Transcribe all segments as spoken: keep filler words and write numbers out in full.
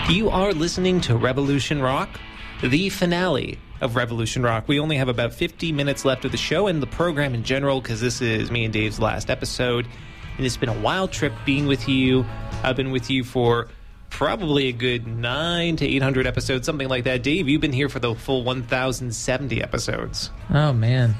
You are listening to Revolution Rock, the finale of Revolution Rock. We only have about fifty minutes left of the show and the program in general, because this is me and Dave's last episode. And it's been a wild trip being with you. I've been with you for probably a good nine to eight hundred episodes, something like that. Dave, you've been here for the full one thousand seventy episodes. Oh, man.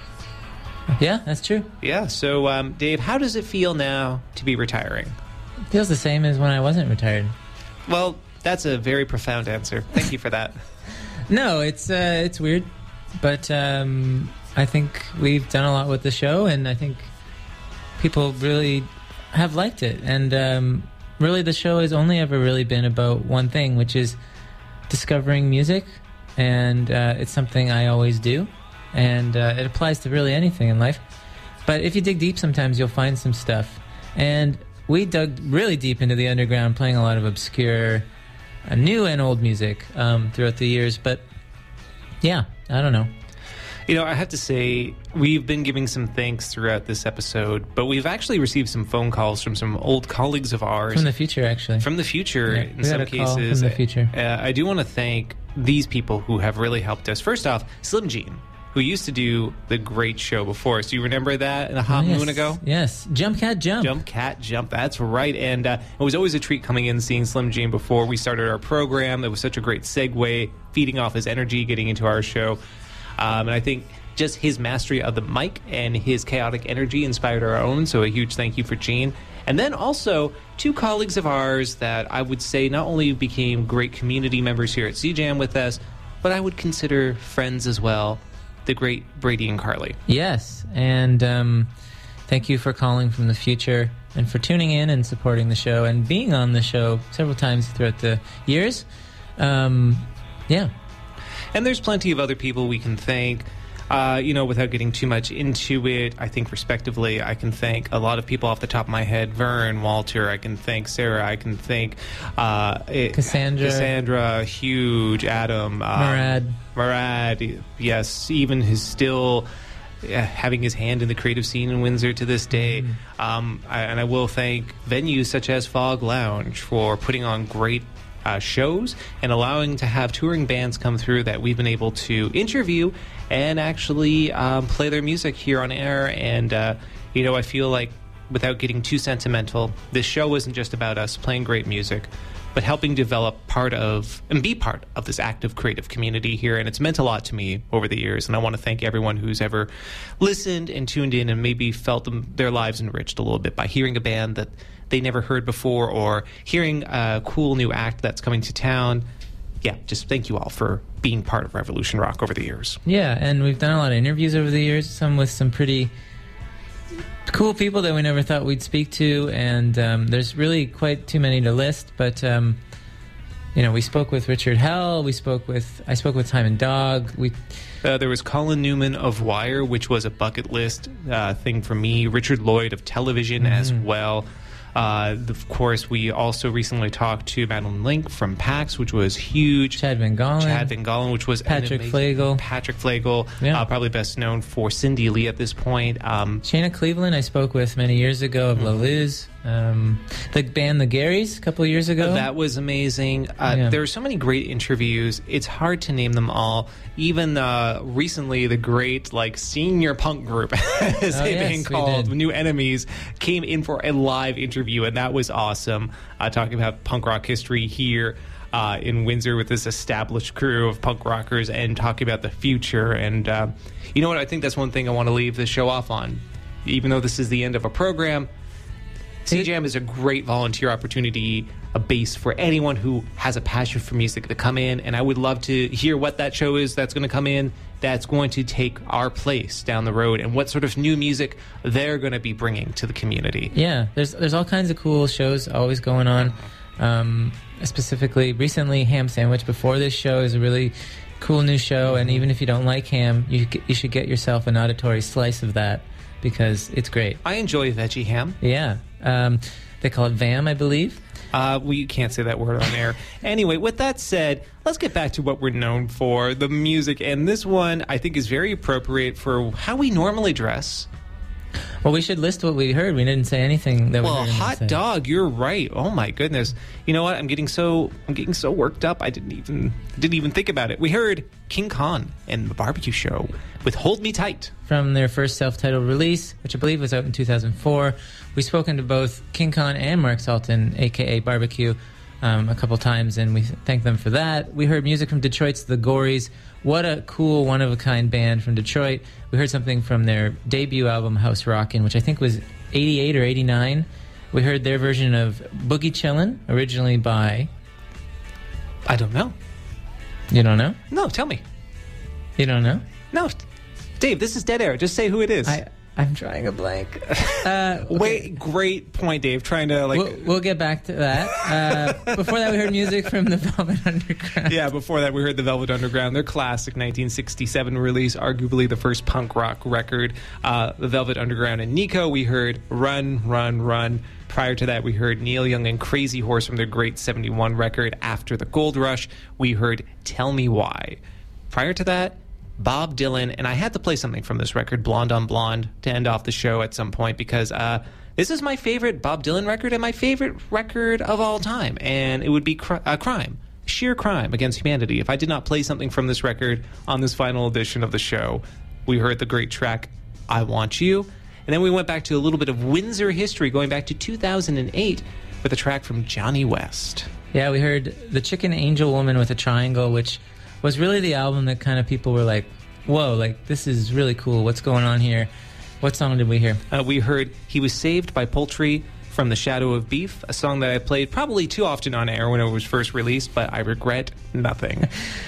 Yeah, that's true. Yeah, so um, Dave, how does it feel now to be retiring? It feels the same as when I wasn't retired. Well, that's a very profound answer. Thank you for that. No, it's uh, it's weird, but um, I think we've done a lot with the show, and I think people really have liked it. And um, really, the show has only ever really been about one thing, which is discovering music, and uh, it's something I always do, and uh, it applies to really anything in life. But if you dig deep, sometimes you'll find some stuff, and we dug really deep into the underground, playing a lot of obscure uh, new and old music um, throughout the years. But yeah, I don't know. You know, I have to say, we've been giving some thanks throughout this episode, but we've actually received some phone calls from some old colleagues of ours. From the future, actually. From the future, yeah, in we some got a call cases. From the future. Uh, I do want to thank these people who have really helped us. First off, Slim Jean, who used to do the great show before us. Do you remember that in a hot oh, yes. moon ago? Yes. Jump Cat Jump. Jump Cat Jump. That's right. And uh, it was always a treat coming in, seeing Slim Jean before we started our program. It was such a great segue, feeding off his energy, getting into our show. Um, and I think just his mastery of the mic and his chaotic energy inspired our own. So a huge thank you for Gene. And then also two colleagues of ours that I would say not only became great community members here at C Jam with us, but I would consider friends as well. The great Brady and Carly. Yes, and um, thank you for calling from the future and for tuning in and supporting the show and being on the show several times throughout the years. Um, yeah. And there's plenty of other people we can thank. Uh, you know, without getting too much into it, I think respectively, I can thank a lot of people off the top of my head. Vern, Walter, I can thank Sarah, I can thank uh, it, Cassandra. Cassandra, Huge, Adam. Um, Murad. Murad, yes, even his still uh, having his hand in the creative scene in Windsor to this day. Mm. Um, I, and I will thank venues such as Fog Lounge for putting on great Uh, shows and allowing to have touring bands come through that we've been able to interview and actually um, play their music here on air. And, uh, you know, I feel like without getting too sentimental, this show isn't just about us playing great music, but helping develop part of and be part of this active creative community here. And it's meant a lot to me over the years. And I want to thank everyone who's ever listened and tuned in and maybe felt them, their lives enriched a little bit by hearing a band that they never heard before or hearing a cool new act that's coming to town. Yeah, just thank you all for being part of Revolution Rock over the years. Yeah, and we've done a lot of interviews over the years, some with some pretty cool people that we never thought we'd speak to, and um, there's really quite too many to list, but um, you know, we spoke with Richard Hell, we spoke with I spoke with Time and Dog. We uh, there was Colin Newman of Wire, which was a bucket list uh, thing for me. Richard Lloyd of Television mm-hmm. as well. Uh, of course, we also recently talked to Madeline Link from PAX, which was huge. Chad Van Gallen. Chad Van Gallen, which was Patrick Flagel. Patrick Flagel, yeah. uh, probably best known for Cindy Lee at this point. Um, Shayna Cleveland, I spoke with many years ago of mm-hmm. La Luz. Um, the band The Garys, a couple of years ago. That was amazing. Uh, yeah. There are so many great interviews. It's hard to name them all. Even uh, recently, the great like senior punk group, as oh, they've yes, been called, did. New Enemies, came in for a live interview, and that was awesome. Uh, talking about punk rock history here uh, in Windsor with this established crew of punk rockers, and talking about the future. And uh, you know what? I think that's one thing I want to leave the show off on. Even though this is the end of a program, C Jam is a great volunteer opportunity, a base for anyone who has a passion for music to come in, and I would love to hear what that show is that's going to come in that's going to take our place down the road and what sort of new music they're going to be bringing to the community. Yeah, there's there's all kinds of cool shows always going on. Um, specifically, recently, Ham Sandwich before this show is a really cool new show, and even if you don't like ham, you you should get yourself an auditory slice of that because it's great. I enjoy veggie ham. Yeah. Um, they call it V A M, I believe. Uh, we can't say that word on air. Anyway, with that said, let's get back to what we're known for, the music. And this one, I think, is very appropriate for how we normally dress Well, we should list what we heard. We didn't say anything that Well, we heard. him hot say. dog, you're right. Oh my goodness. You know what? I'm getting so I'm getting so worked up. I didn't even didn't even think about it. We heard King Khan and the Barbecue Show with Hold Me Tight. From their first self-titled release, which I believe was out in two thousand four. We've spoken to both King Khan and Mark Salton, a k a. Barbecue, um, a couple times, and we thank them for that. We heard music from Detroit's The Gories. What a cool, one-of-a-kind band from Detroit. We heard something from their debut album, House Rockin', which I think was eighty-eight or eighty-nine. We heard their version of Boogie Chillin', originally by... I don't know. You don't know? No, tell me. You don't know? No, Dave, this is dead air. Just say who it is. I, I'm drawing a blank. Uh, okay. Wait, great point, Dave. Trying to like. We'll, we'll get back to that. Uh, before that, we heard music from the Velvet Underground. Yeah, before that, we heard the Velvet Underground, their classic nineteen sixty-seven release, arguably the first punk rock record. Uh, the Velvet Underground and Nico, we heard Run, Run, Run. Prior to that, we heard Neil Young and Crazy Horse from their great seventy-one record, After the Gold Rush. We heard Tell Me Why. Prior to that, Bob Dylan, and I had to play something from this record, Blonde on Blonde, to end off the show at some point because uh, this is my favorite Bob Dylan record and my favorite record of all time, and it would be cr- a crime, sheer crime against humanity if I did not play something from this record on this final edition of the show. We heard the great track, I Want You, and then we went back to a little bit of Windsor history, going back to two thousand eight with a track from Johnny West. Yeah, we heard The Chicken Angel Woman with a Triangle, which was really the album that kind of people were like, whoa, like, this is really cool. What's going on here? What song did we hear? Uh, we heard He Was Saved by Poultry from The Shadow of Beef, a song that I played probably too often on air when it was first released, but I regret nothing.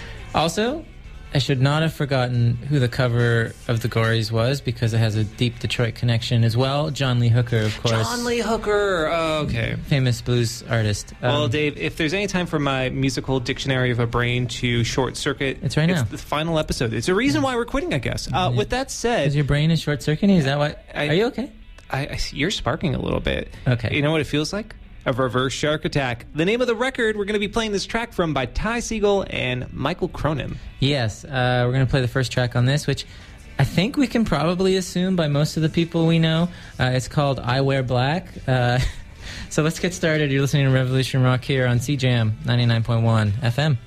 Also, I should not have forgotten who the cover of The Gories was because it has a deep Detroit connection as well. John Lee Hooker, of course. John Lee Hooker! Oh, okay. Famous blues artist. Um, Well, Dave, if there's any time for my musical dictionary of a brain to short circuit, It's right now. It's the final episode. It's a reason why we're quitting, I guess. Uh, Yeah. With that said, is your brain is short-circuiting? Is that what? I- Are you okay? I, I, you're sparking a little bit. Okay. You know what it feels like? A reverse shark attack. The name of the record we're going to be playing this track from by Ty Segall and Michael Cronin. Yes, uh, we're going to play the first track on this, which I think we can probably assume by most of the people we know. Uh, it's called I Wear Black. Uh, so let's get started. You're listening to Revolution Rock here on C J M ninety-nine point one F M.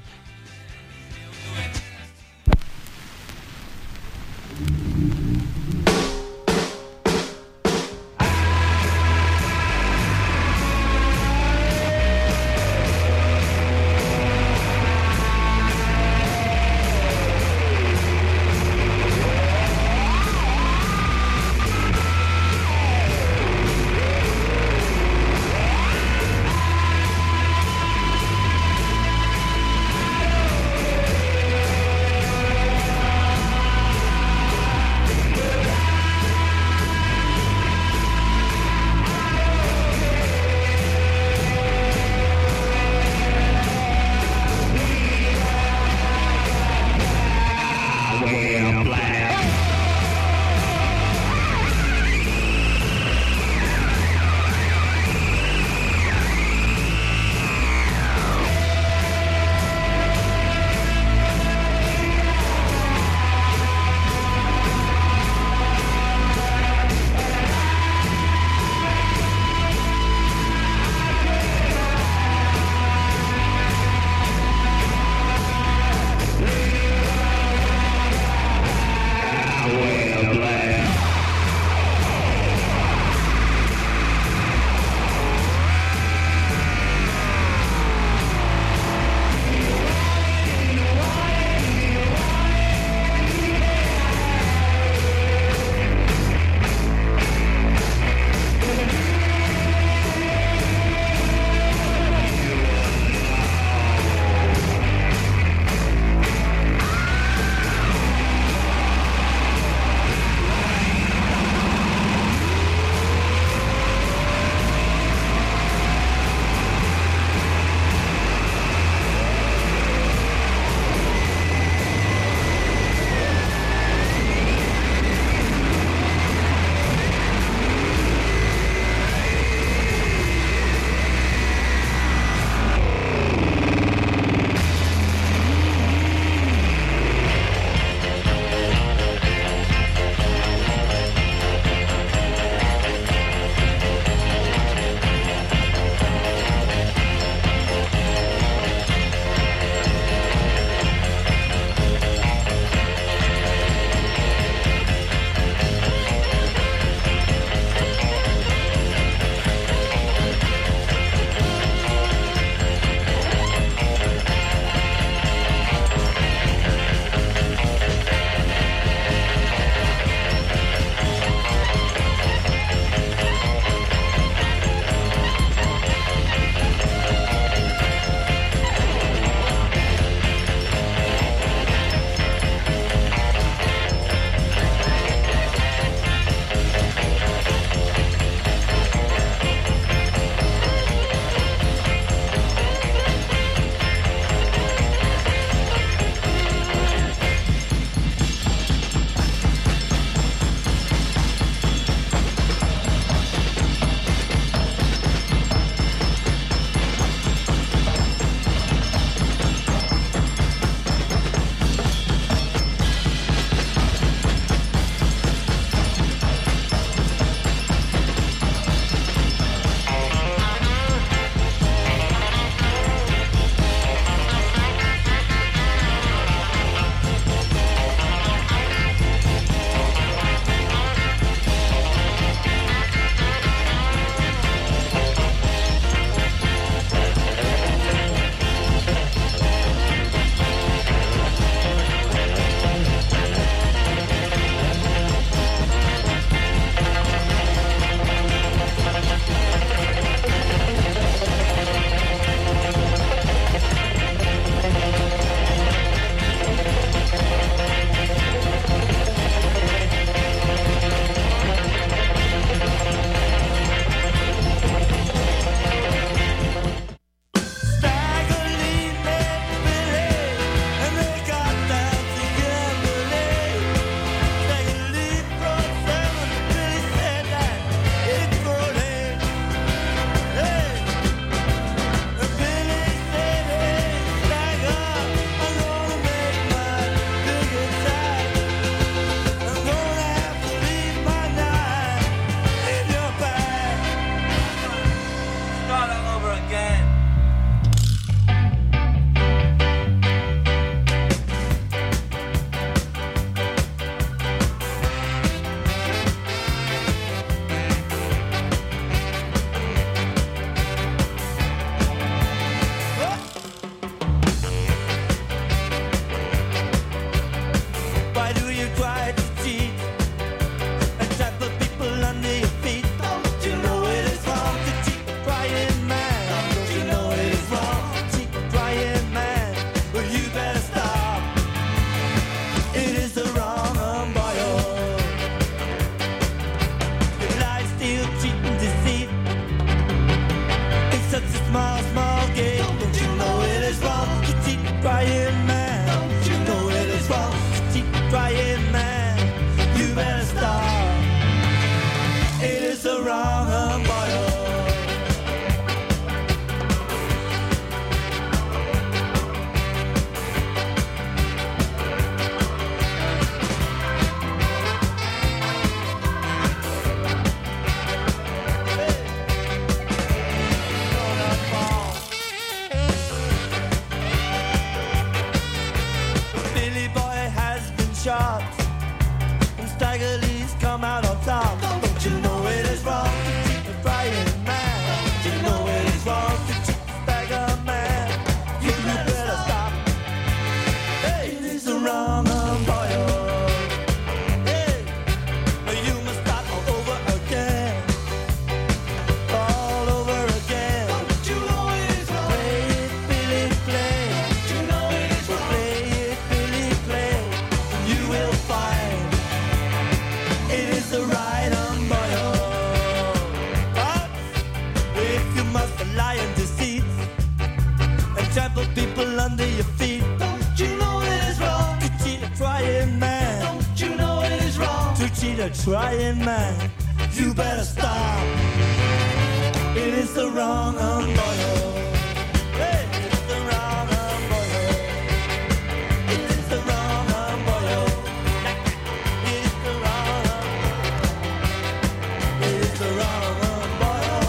you're trying, man, you better stop. It is the wrong umbrella. Hey, it's the wrong umbrella. It is the wrong umbrella. It is the wrong umbrella. It is the wrong umbrella.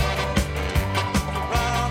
Wrong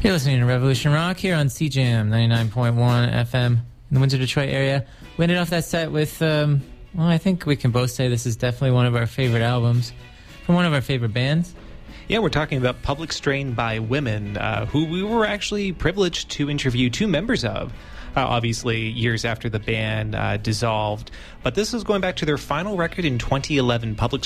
You're listening to Revolution Rock here on C J M ninety-nine point one F M in the Windsor, Detroit area. We ended off that set with, um, well, I think we can both say this is definitely one of our favorite albums from one of our favorite bands. Yeah, we're talking about Public Strain by Women, uh, who we were actually privileged to interview two members of, uh, obviously years after the band uh, dissolved. But this is going back to their final record in twenty eleven, Public